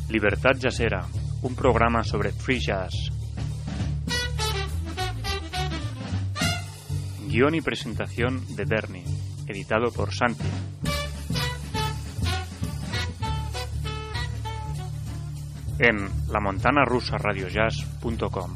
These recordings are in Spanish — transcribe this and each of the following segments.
Libertad Jazzera, un programa sobre free jazz. Guión y presentación de Bernie, editado por Santi. En lamontanarusaradiojazz.com.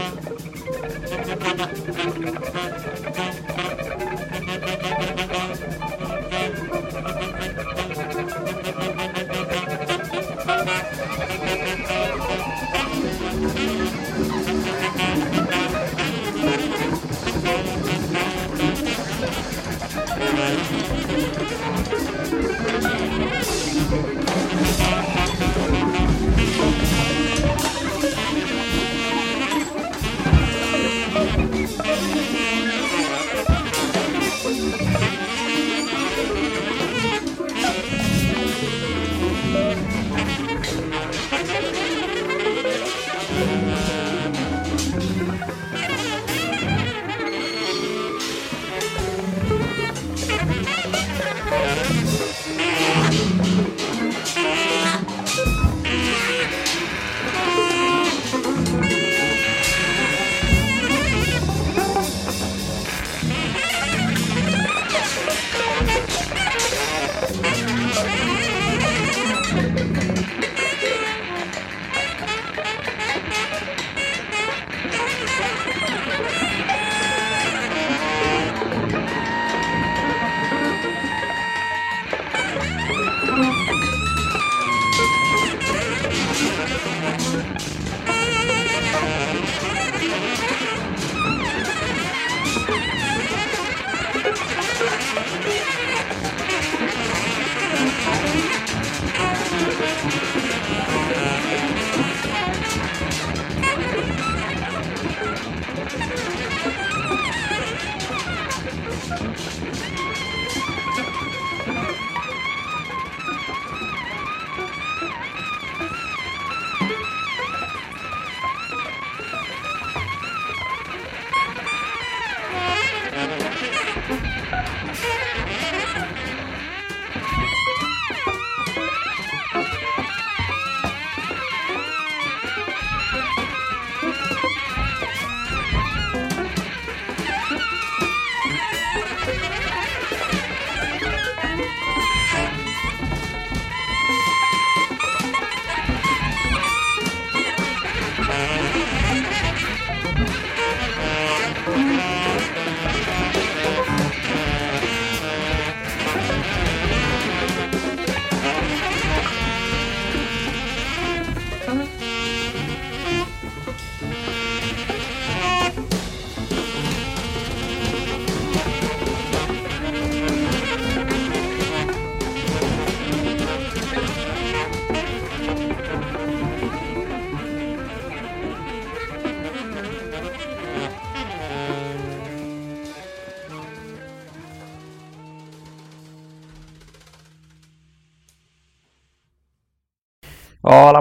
Hola,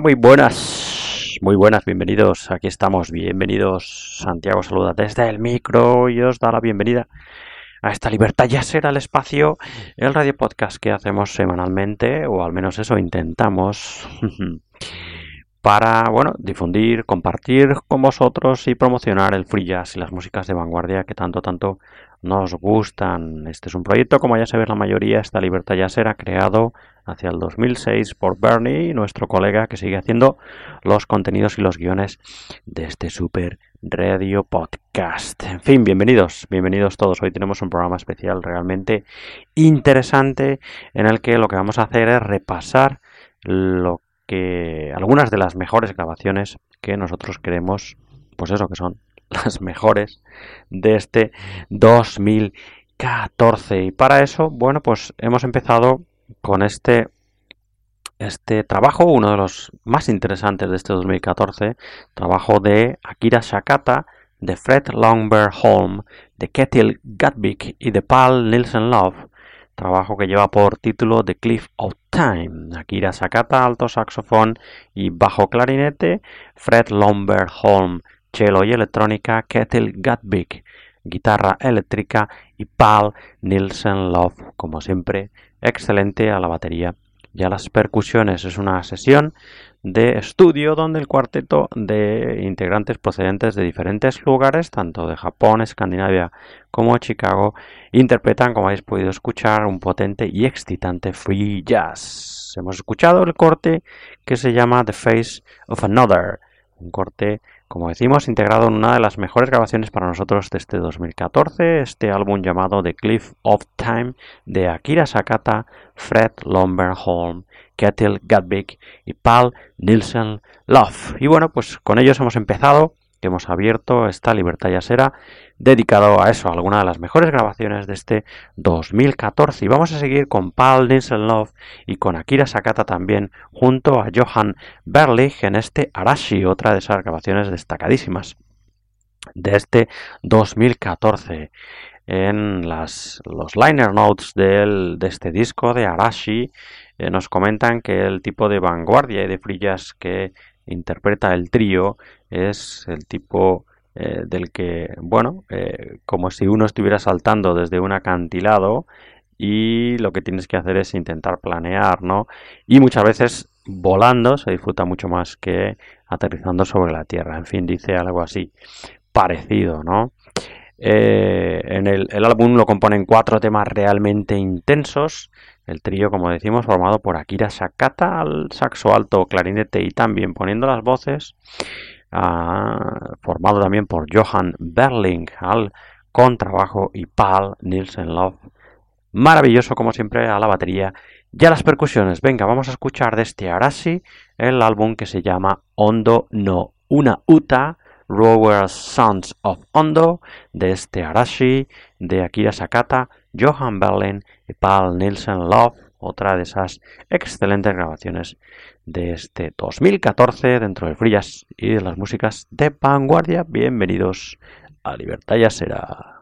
muy buenas, bienvenidos, aquí estamos, bienvenidos, Santiago saluda desde el micro y os da la bienvenida a esta Libertad Jazzer al espacio, el radio podcast que hacemos semanalmente, o al menos eso intentamos, para, bueno, difundir, compartir con vosotros y promocionar el free jazz y las músicas de vanguardia que tanto nos gustan. Este es un proyecto, como ya sabéis la mayoría, esta Libertad Jazzer ha creado hacia el 2006 por Bernie, nuestro colega que sigue haciendo los contenidos y los guiones de este super radio podcast. En fin, bienvenidos todos. Hoy tenemos un programa especial realmente interesante en el que lo que vamos a hacer es repasar algunas de las mejores grabaciones que nosotros creemos, pues eso, que son las mejores de este 2014. Y para eso, bueno, pues hemos empezado con este trabajo, uno de los más interesantes de este 2014, trabajo de Akira Shakata, de Fred Longbear Holm, de Ketil Gatvik y de Paul Nielsen Love, trabajo que lleva por título The Cliff of Time. Akira Shakata, alto saxofón y bajo clarinete, Fred Longbear Holm, cello y electrónica, Ketil Gatvik, guitarra eléctrica y Paul Nielsen Love, como siempre, excelente a la batería y a las percusiones. Es una sesión de estudio donde el cuarteto de integrantes procedentes de diferentes lugares, tanto de Japón, Escandinavia como Chicago, interpretan, como habéis podido escuchar, un potente y excitante free jazz. Hemos escuchado el corte que se llama The Face of Another, Un corte, como decimos, integrado en una de las mejores grabaciones para nosotros de este 2014, este álbum llamado The Cliff of Time de Akira Sakata, Fred Lomberholm, Ketil Gatvik y Pal Nielsen Love. Y bueno, pues con ellos hemos empezado, que hemos abierto esta Libertad Jazzera dedicado a eso, a alguna de las mejores grabaciones de este 2014. Y vamos a seguir con Pal Nielsen Love y con Akira Sakata también, junto a Johan Berlich en este Arashi, otra de esas grabaciones destacadísimas de este 2014. En los liner notes de este disco de Arashi nos comentan que el tipo de vanguardia y de free jazz que interpreta el trío es el tipo del que, bueno, como si uno estuviera saltando desde un acantilado y lo que tienes que hacer es intentar planear, ¿no? Y muchas veces volando se disfruta mucho más que aterrizando sobre la tierra. En fin, dice algo así parecido, ¿no? En el álbum lo componen 4 temas realmente intensos. El trío, como decimos, formado por Akira Sakata al saxo alto, clarinete y también poniendo las voces, formado también por Johan Berling al contrabajo y Pal Nielsen Love, maravilloso como siempre, a la batería y a las percusiones. Venga, vamos a escuchar de este Arashi el álbum que se llama Ondo no Una Uta, Rower Sons of Ondo, de este Arashi de Akira Sakata, Johan Berling y Pal Nielsen Love, otra de esas excelentes grabaciones de este 2014 dentro del free jazz y de las músicas de vanguardia. Bienvenidos a Libertad Jazzera.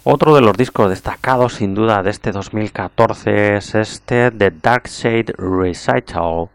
Otro de los discos destacados sin duda de este 2014 es este The Dark Side Recital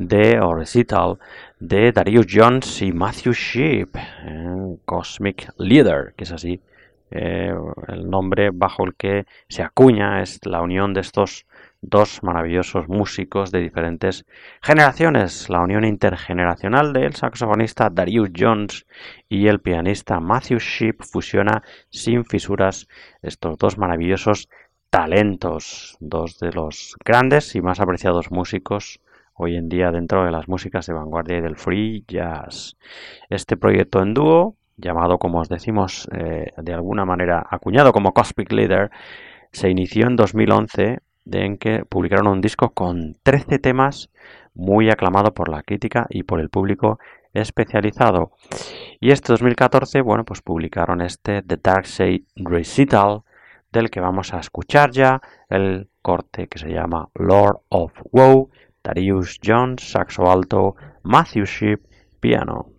de Darius Jones y Matthew Shipp, Cosmic Leader, que es así el nombre bajo el que se acuña, es la unión de estos dos maravillosos músicos de diferentes generaciones, la unión intergeneracional del saxofonista Darius Jones y el pianista Matthew Shipp fusiona sin fisuras estos dos maravillosos talentos, dos de los grandes y más apreciados músicos hoy en día dentro de las músicas de vanguardia y del free jazz. Este proyecto en dúo, llamado como os decimos de alguna manera acuñado como Cosmic Leader, se inició en 2011 en que publicaron un disco con 13 temas muy aclamado por la crítica y por el público especializado. Y este 2014, bueno, pues publicaron este The Dark Side Recital, del que vamos a escuchar ya el corte que se llama Lord of Woe, Darius Jones, saxo alto, Matthew Shipp, piano.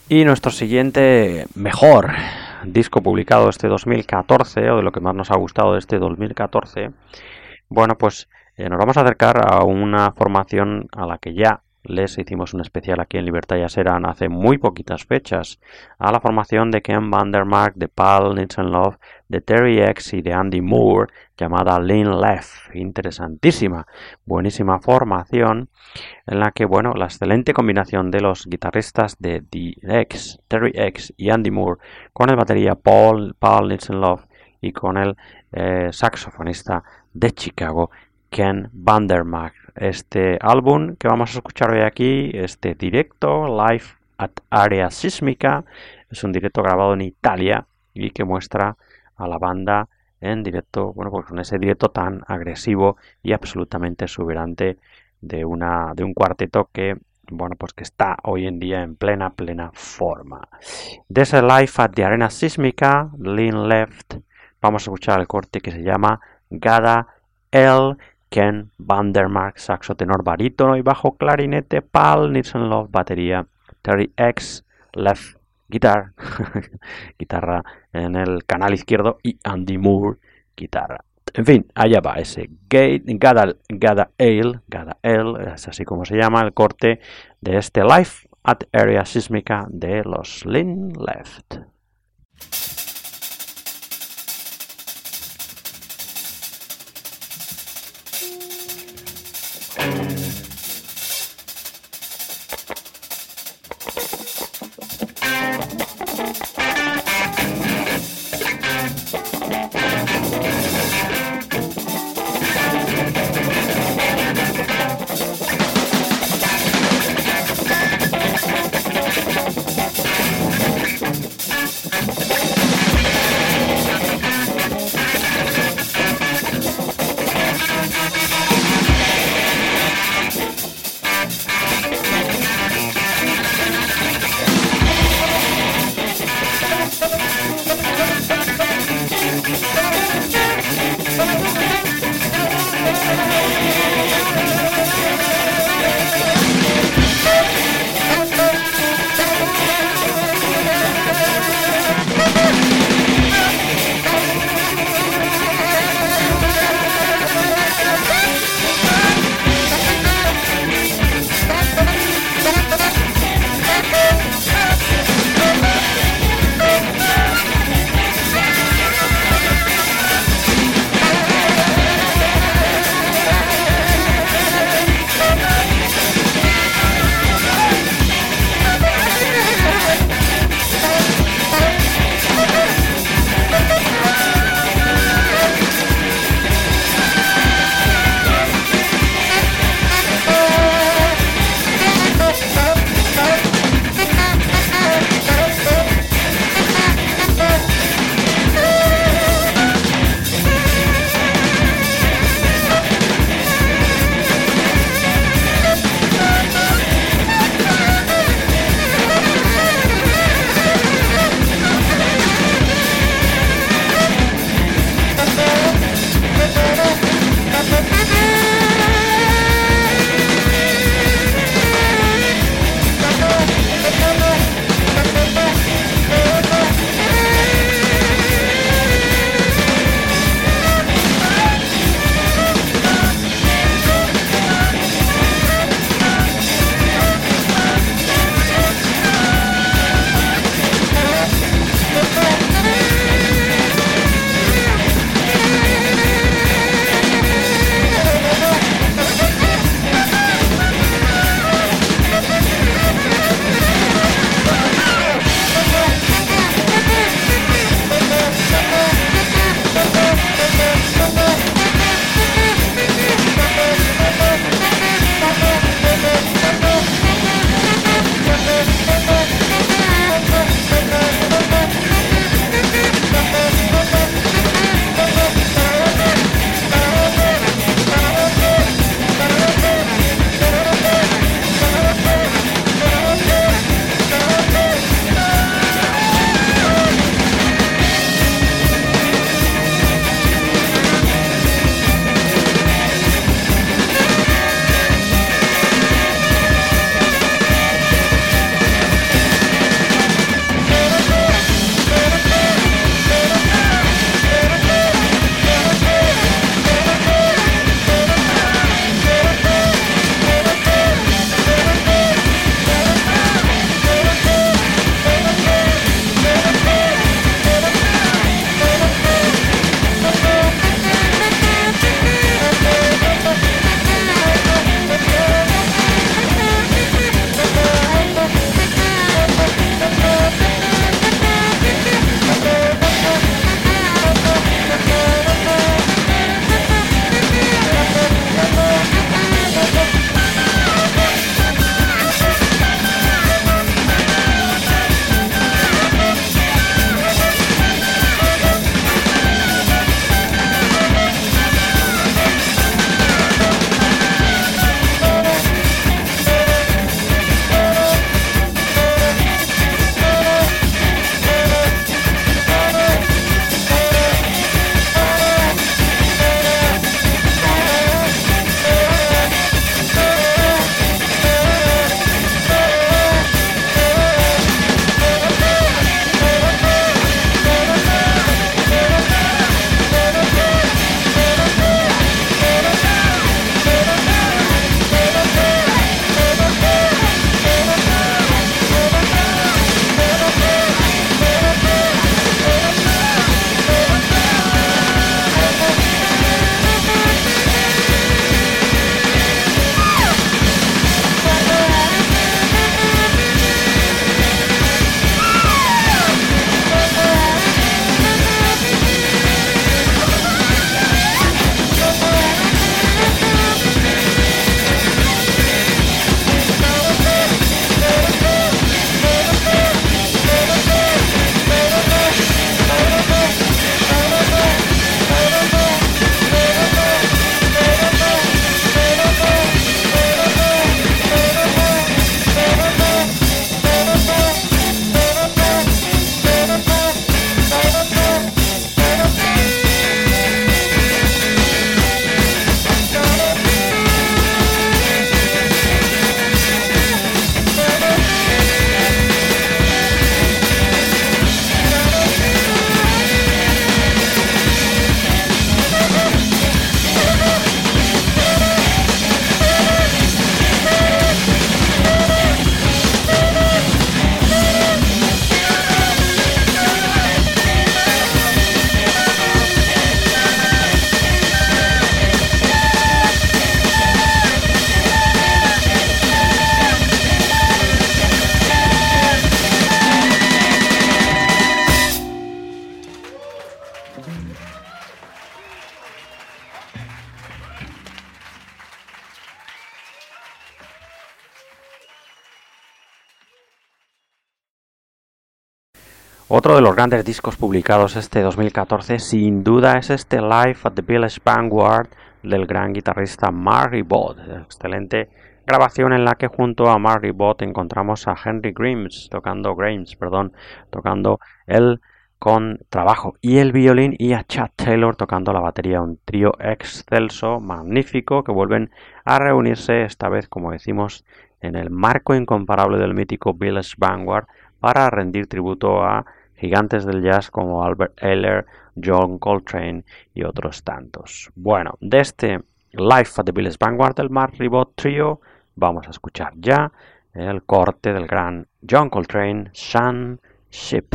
Y nuestro siguiente mejor disco publicado este 2014, o de lo que más nos ha gustado de este 2014, bueno, pues nos vamos a acercar a una formación a la que ya les hicimos un especial aquí en Libertad Jazz Eran hace muy poquitas fechas, a la formación de Ken Vandermark, de Paul Nitzenloff, de Terry X y de Andy Moore, llamada Lean Left. Interesantísima, buenísima formación en la que, bueno, la excelente combinación de los guitarristas de Terry X y Andy Moore, con el batería Paul Nitzenloff y con el saxofonista de Chicago, Ken Vandermark. Este álbum que vamos a escuchar hoy aquí, este directo, Live at Area Sismica, es un directo grabado en Italia y que muestra a la banda en directo, bueno, pues con ese directo tan agresivo y absolutamente exuberante de un cuarteto que, bueno, pues que está hoy en día en plena forma. De ese Live at the Arena Sismica, Lean Left, vamos a escuchar el corte que se llama Gada El. Ken Vandermark, saxo tenor, barítono y bajo clarinete, Paul Nitzenloff, batería, Terry X, left guitar, guitarra en el canal izquierdo, y Andy Moore, guitarra. En fin, allá va ese Gada El, es así como se llama el corte de este Live at Area Sismica de los Lean Left. Otro de los grandes discos publicados este 2014 sin duda es este Live at the Village Vanguard del gran guitarrista Mark Ribot. Excelente grabación en la que junto a Mark Ribot encontramos a Henry Grimes tocando el contrabajo y el violín, y a Chad Taylor tocando la batería, un trío excelso, magnífico, que vuelven a reunirse esta vez, como decimos, en el marco incomparable del mítico Village Vanguard para rendir tributo a gigantes del jazz como Albert Ayler, John Coltrane y otros tantos. Bueno, de este Live at the Village Vanguard del Mark Ribot Trio vamos a escuchar ya el corte del gran John Coltrane, Sunship.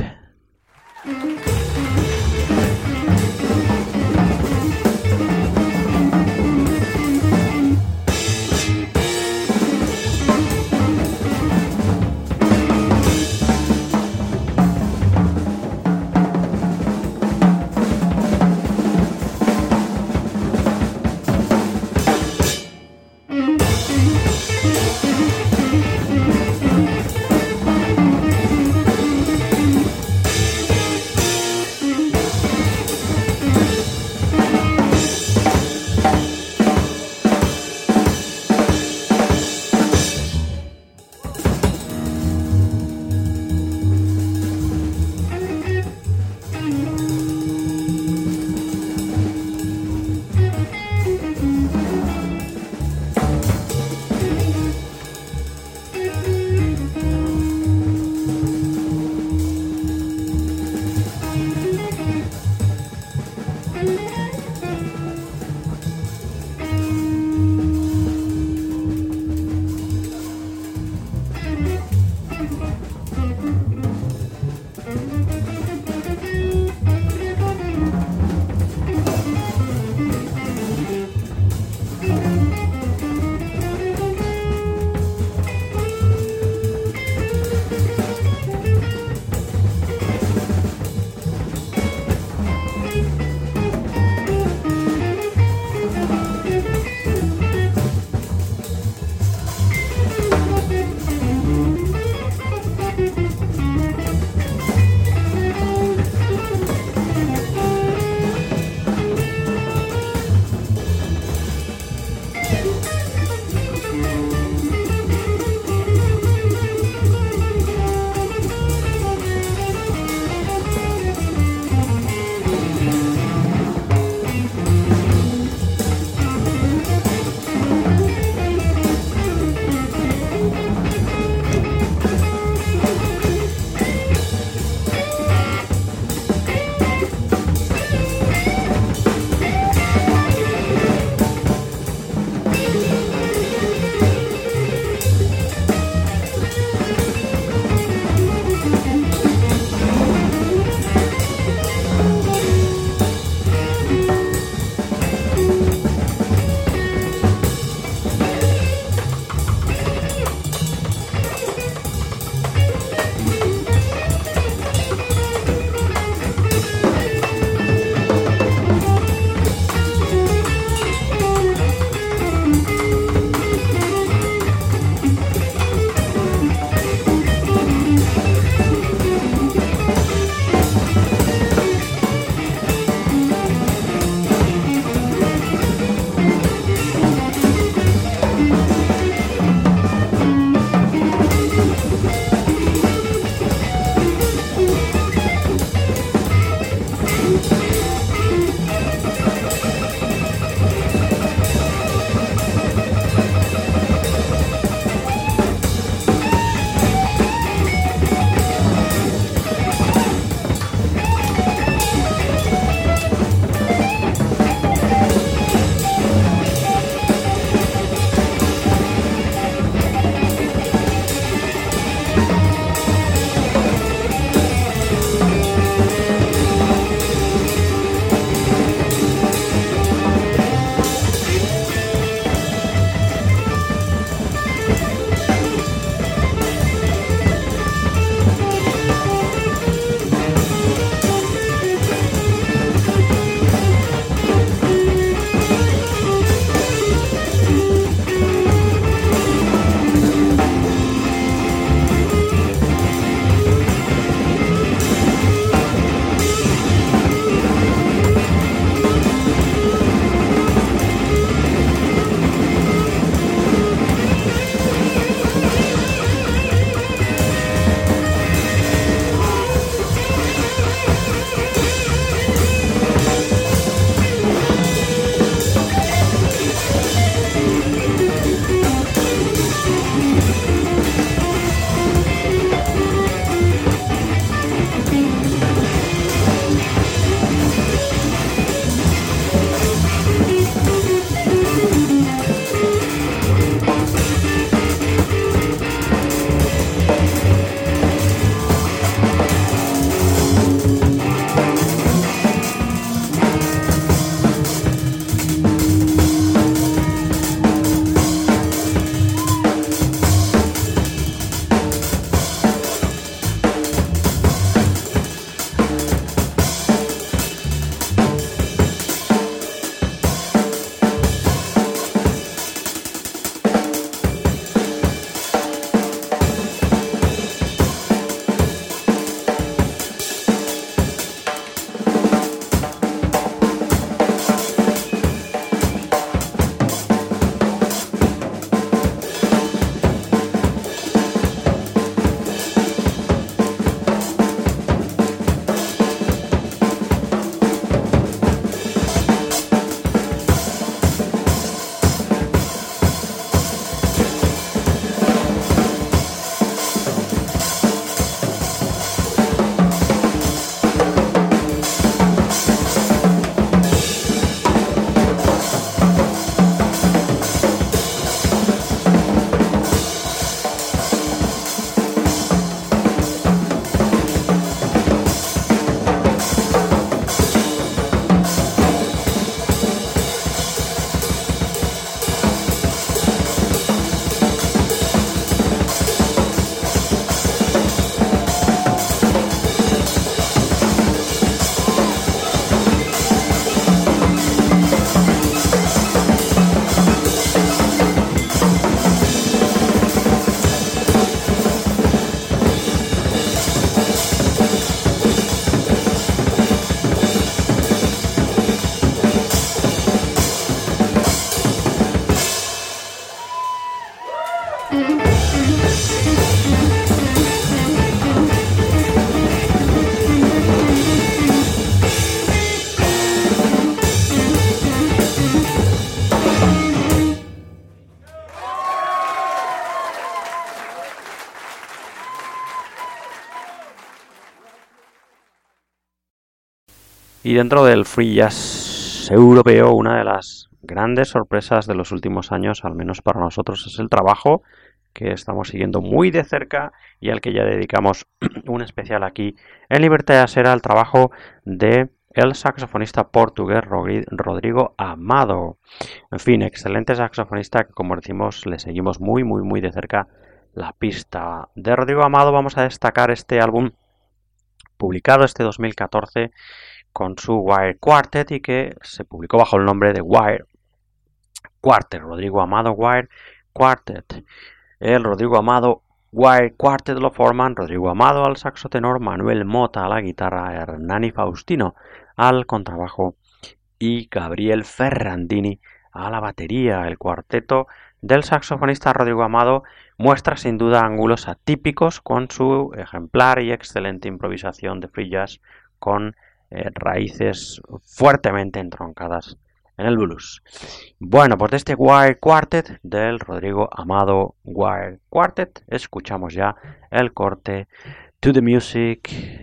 Y dentro del free jazz europeo, una de las grandes sorpresas de los últimos años, al menos para nosotros, es el trabajo que estamos siguiendo muy de cerca y al que ya dedicamos un especial aquí en Libertad Jazzera, el trabajo de el saxofonista portugués Rodrigo Amado. En fin, excelente saxofonista que, como decimos, le seguimos muy de cerca la pista. De Rodrigo Amado vamos a destacar este álbum publicado este 2014 con su Wire Quartet y que se publicó bajo el nombre de Wire Quartet, Rodrigo Amado Wire Quartet. El Rodrigo Amado Wire Quartet lo forman Rodrigo Amado al saxo tenor, Manuel Mota a la guitarra, Hernani Faustino al contrabajo y Gabriel Ferrandini a la batería. El cuarteto del saxofonista Rodrigo Amado muestra sin duda ángulos atípicos con su ejemplar y excelente improvisación de free jazz con raíces fuertemente entroncadas en el blues. Bueno, pues de este Wire Quartet del Rodrigo Amado Wire Quartet escuchamos ya el corte To the Music.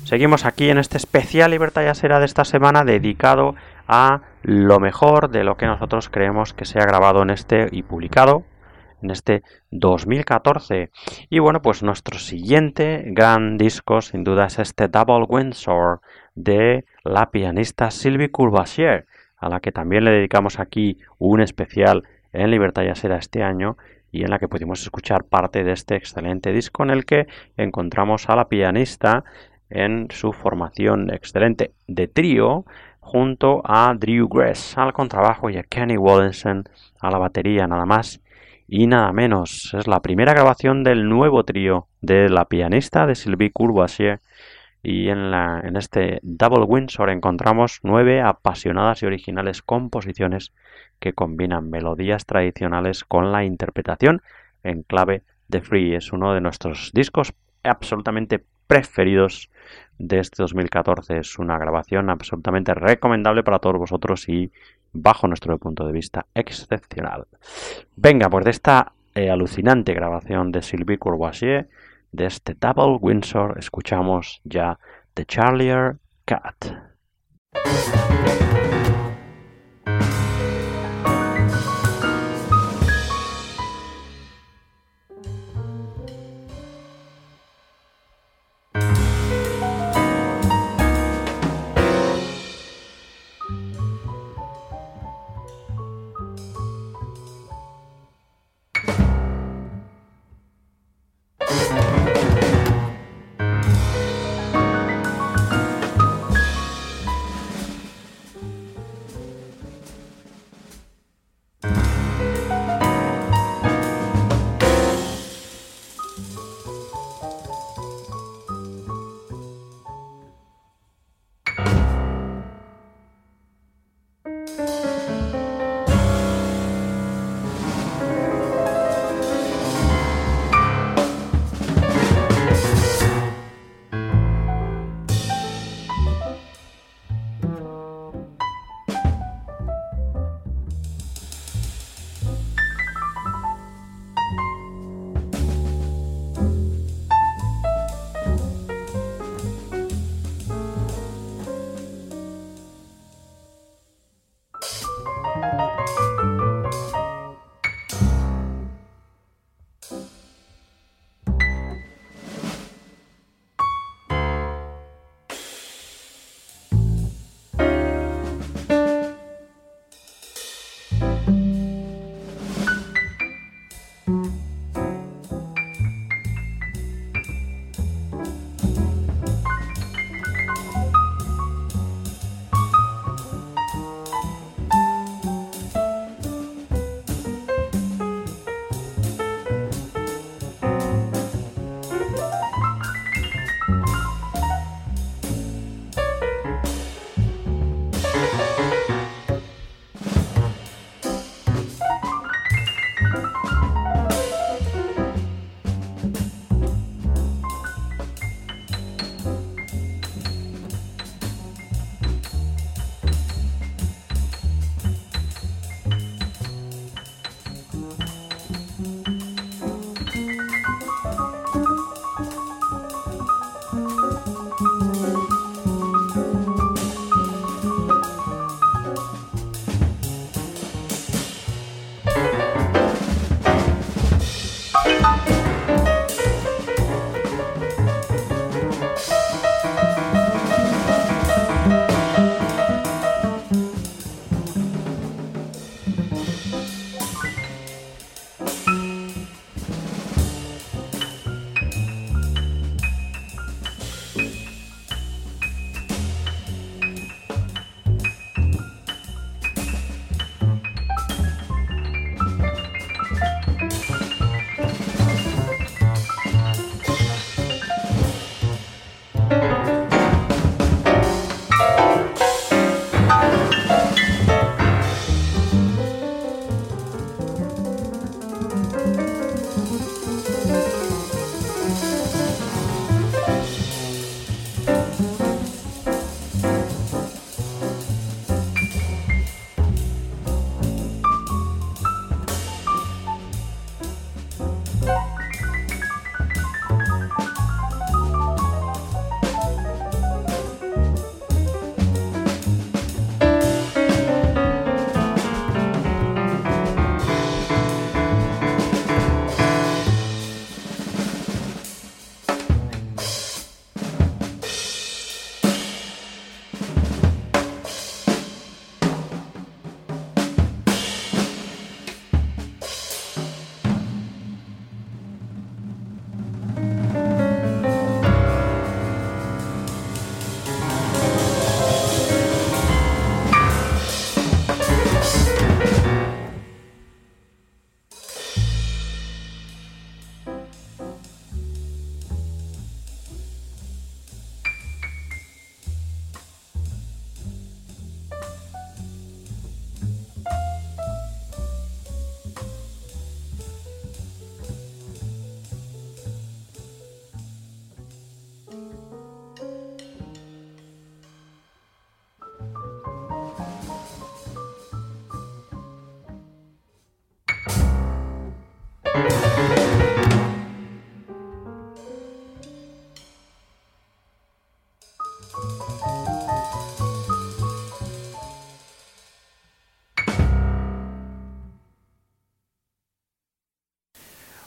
Seguimos aquí en este especial Libertad Jazzera de esta semana dedicado a lo mejor de lo que nosotros creemos que se ha grabado en este y publicado en este 2014. Y bueno, pues nuestro siguiente gran disco sin duda es este Double Windsor de la pianista Sylvie Courvoisier, a la que también le dedicamos aquí un especial en Libertad Jazzera este año, y en la que pudimos escuchar parte de este excelente disco en el que encontramos a la pianista en su formación excelente de trío junto a Drew Gress al contrabajo y a Kenny Wollesen a la batería, nada más y nada menos. Es la primera grabación del nuevo trío de la pianista de Sylvie Courvoisier, y en este Double Windsor encontramos 9 apasionadas y originales composiciones que combinan melodías tradicionales con la interpretación en clave de free. Es uno de nuestros discos absolutamente preferidos de este 2014. Es una grabación absolutamente recomendable para todos vosotros y, bajo nuestro punto de vista, excepcional. Venga, pues de esta alucinante grabación de Sylvie Courvoisier, de este Double Windsor, escuchamos ya The Charlier Cat.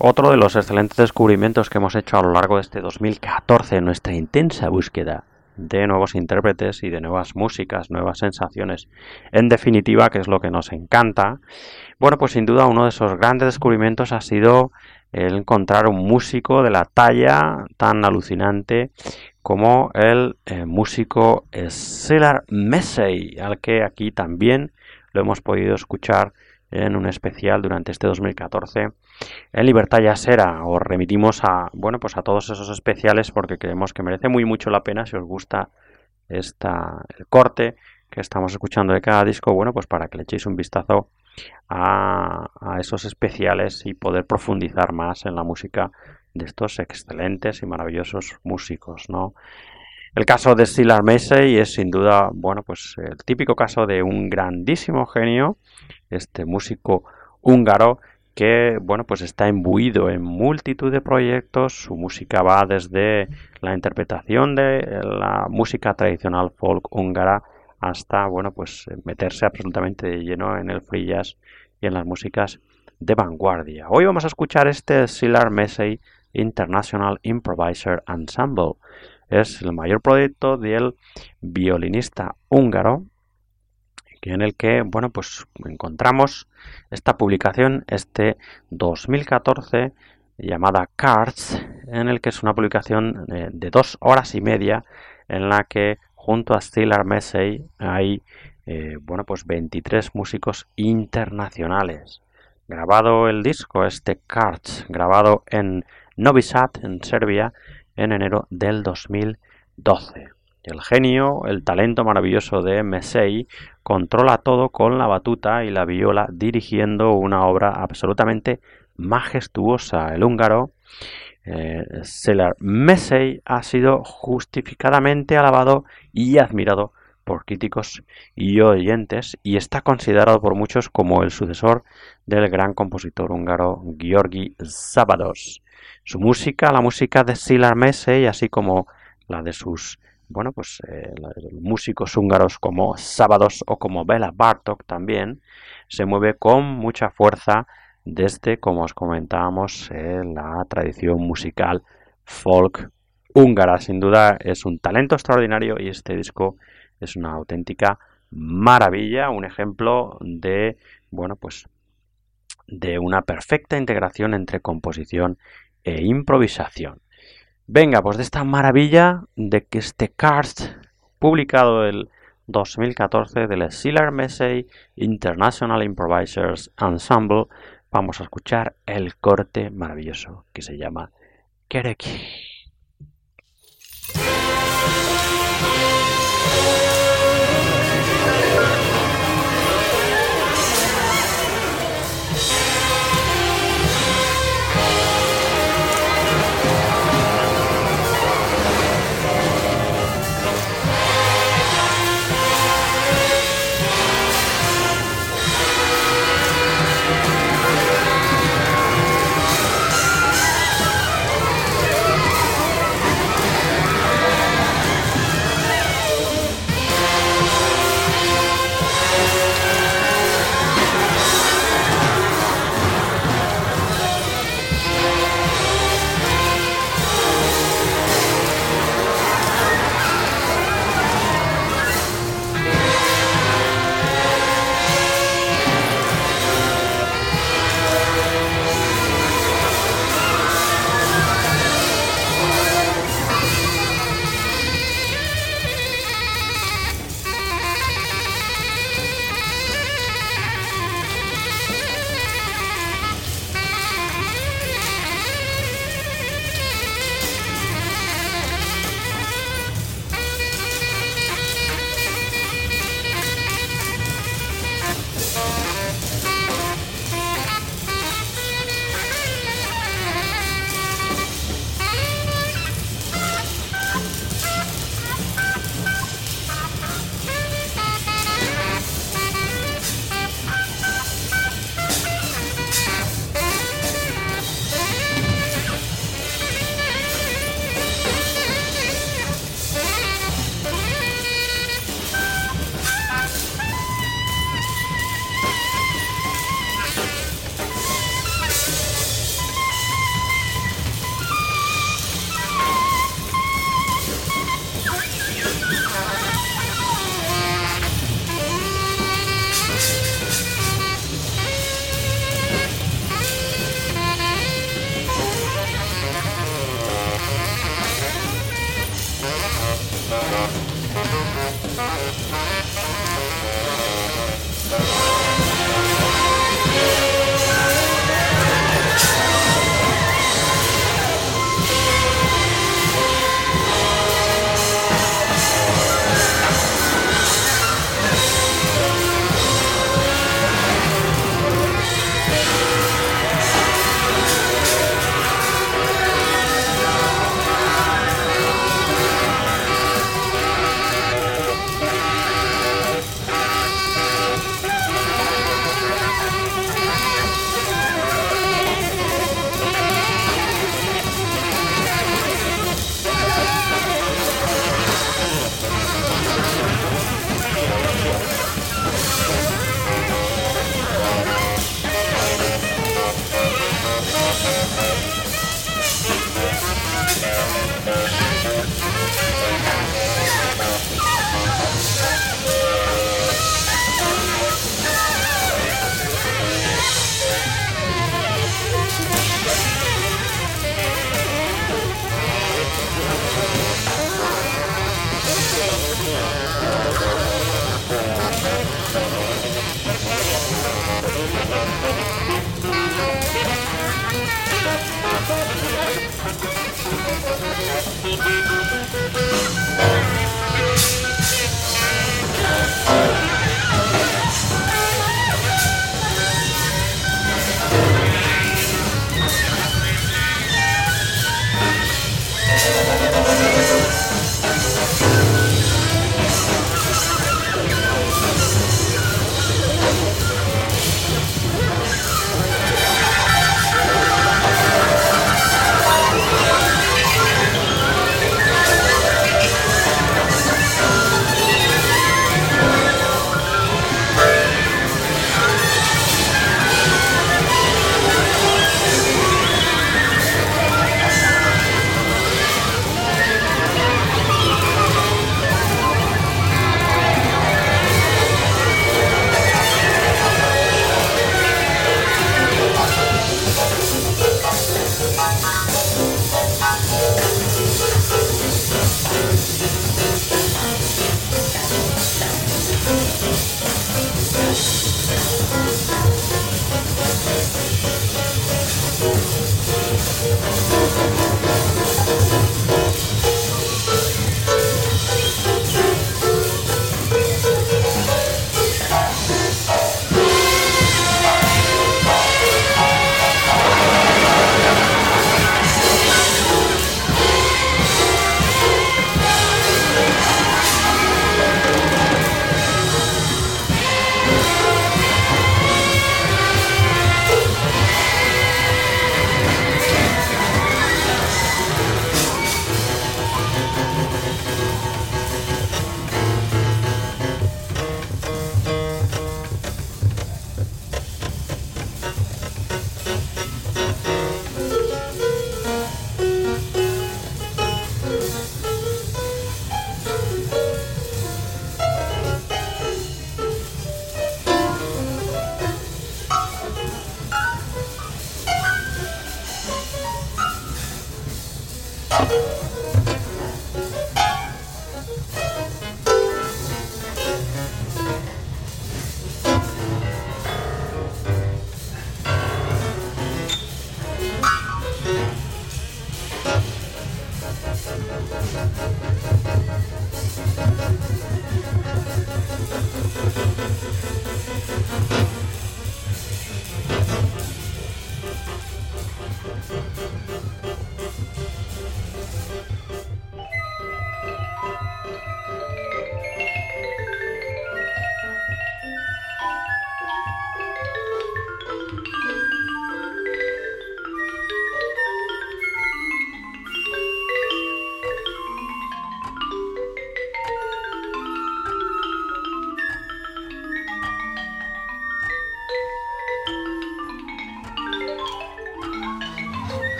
Otro de los excelentes descubrimientos que hemos hecho a lo largo de este 2014 en nuestra intensa búsqueda de nuevos intérpretes y de nuevas músicas, nuevas sensaciones, en definitiva, que es lo que nos encanta. Bueno, pues sin duda uno de esos grandes descubrimientos ha sido el encontrar un músico de la talla tan alucinante como el músico Cedar Massey, al que aquí también lo hemos podido escuchar en un especial durante este 2014 en Libertad Jazzera. Os remitimos a a todos esos especiales porque creemos que merece muy mucho la pena si os gusta el corte que estamos escuchando de cada disco, pues para que le echéis un vistazo a esos especiales y poder profundizar más en la música de estos excelentes y maravillosos músicos, ¿no? El caso de Cedar Massey es sin duda, el típico caso de un grandísimo genio, este músico húngaro que, está imbuido en multitud de proyectos. Su música va desde la interpretación de la música tradicional folk húngara hasta, meterse absolutamente de lleno en el free jazz y en las músicas de vanguardia. Hoy vamos a escuchar este Cedar Massey International Improviser Ensemble. Es el mayor proyecto del violinista húngaro, en el que encontramos esta publicación este 2014 llamada Cards, en el que es una publicación de 2 horas y media en la que junto a Cedar Massey hay 23 músicos internacionales. Grabado el disco, Cards, grabado en Novi Sad, en Serbia, en enero del 2012. El genio, el talento maravilloso de Massey controla todo con la batuta y la viola, dirigiendo una obra absolutamente majestuosa. El húngaro Cedar Massey ha sido justificadamente alabado y admirado por críticos y oyentes, y está considerado por muchos como el sucesor del gran compositor húngaro György Szabados. Su música, la música de Cedar Massey, así como la de sus músicos húngaros como Szabados o como Béla Bartók también, se mueve con mucha fuerza desde, como os comentábamos, la tradición musical folk húngara. Sin duda es un talento extraordinario y este disco es una auténtica maravilla, un ejemplo de, de una perfecta integración entre composición e improvisación. Venga, pues de esta maravilla de que Cards, publicado el 2014 del Cedar Massey International Improvisers Ensemble, vamos a escuchar el corte maravilloso que se llama Kereki.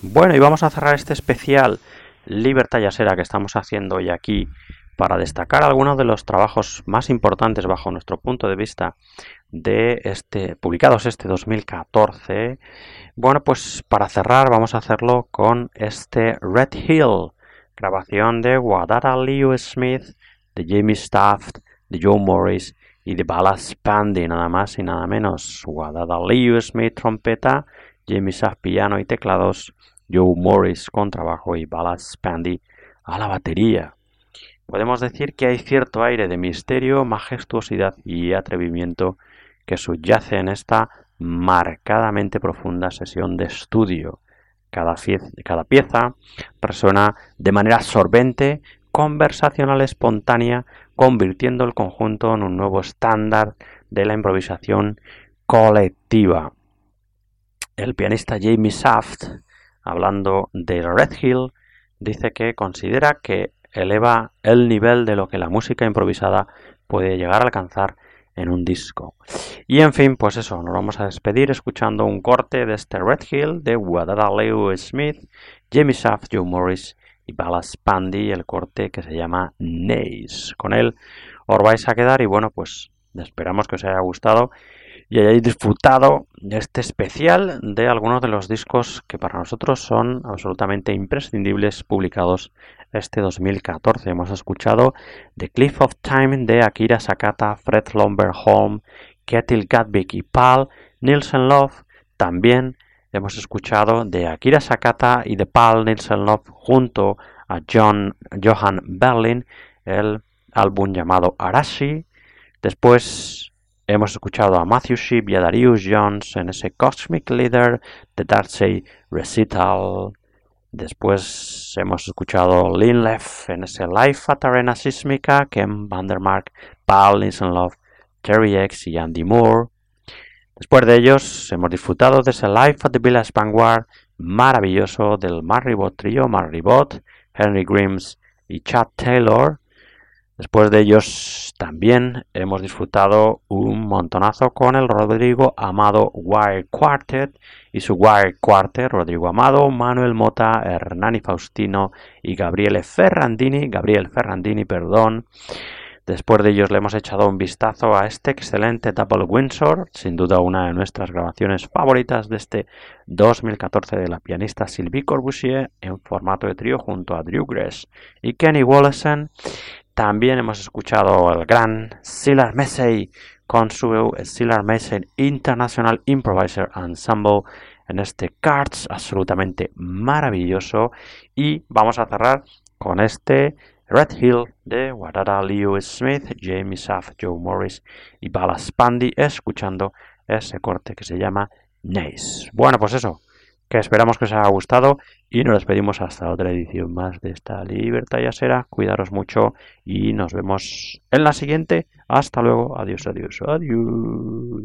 Bueno, y vamos a cerrar este especial Libertad Jazzera que estamos haciendo hoy aquí para destacar algunos de los trabajos más importantes bajo nuestro punto de vista de publicados este 2014. Bueno, pues para cerrar vamos a hacerlo con este Red Hill, grabación de Wadada Lewis Smith, de Jamie Staft, de Joe Morris y de Bala Spandy, nada más y nada menos. Wadada Lewis Smith, trompeta, Jamie Staft, piano y teclados, Joe Morris, contrabajo y Bala Spandy a la batería. Podemos decir que hay cierto aire de misterio, majestuosidad y atrevimiento que subyace en esta marcadamente profunda sesión de estudio. Cada pieza resuena de manera absorbente, conversacional, espontánea, convirtiendo el conjunto en un nuevo estándar de la improvisación colectiva. El pianista Jamie Saft, hablando de Red Hill, dice que considera que eleva el nivel de lo que la música improvisada puede llegar a alcanzar en un disco. Y en fin, pues eso, nos vamos a despedir escuchando un corte de este Red Hill de Wadada Lewis Smith, Jamie Saft, Joe Morris y Bala Spandy, el corte que se llama Nace. Con él os vais a quedar y bueno, pues esperamos que os haya gustado y hayáis disfrutado de este especial de algunos de los discos que para nosotros son absolutamente imprescindibles publicados este 2014. Hemos escuchado The Cliff of Time de Akira Sakata, Fred Lomberholm, Ketil Gatvik y Paul Nielsen Love. También hemos escuchado de Akira Sakata y de Paul Nielsen Love junto a Johan Berlin, el álbum llamado Arashi. Después hemos escuchado a Matthew Shipp y a Darius Jones en ese Cosmic Leader de Darcy Recital. Después hemos escuchado a Lynn Leff en ese Life at Arena Sísmica, Ken Vandermark, Paul Nielsen Love, Terry X y Andy Moore. Después de ellos hemos disfrutado de ese Life at the Village Vanguard maravilloso del Mark Ribot Trio, Mark Ribot, Henry Grimes y Chad Taylor. Después de ellos también hemos disfrutado un montonazo con el Rodrigo Amado Wire Quartet y su Wire Quartet, Rodrigo Amado, Manuel Mota, Hernani Faustino y Gabriel Ferrandini. Después de ellos le hemos echado un vistazo a este excelente Double Windsor, sin duda una de nuestras grabaciones favoritas de este 2014 de la pianista Sylvie Corbusier en formato de trío junto a Drew Gress y Kenny Wollesen. También hemos escuchado al gran Sylar Massey con su Sylar Massey International Improviser Ensemble en este Cards absolutamente maravilloso. Y vamos a cerrar con este Red Hill de Wadada Lewis Smith, Jamie Saft, Joe Morris y Bala Spandy, escuchando ese corte que se llama Nace. Bueno, pues eso, que esperamos que os haya gustado y nos despedimos hasta otra edición más de esta Libertad Jazzera. Cuidaros mucho y nos vemos en la siguiente. Hasta luego. Adiós, adiós, adiós.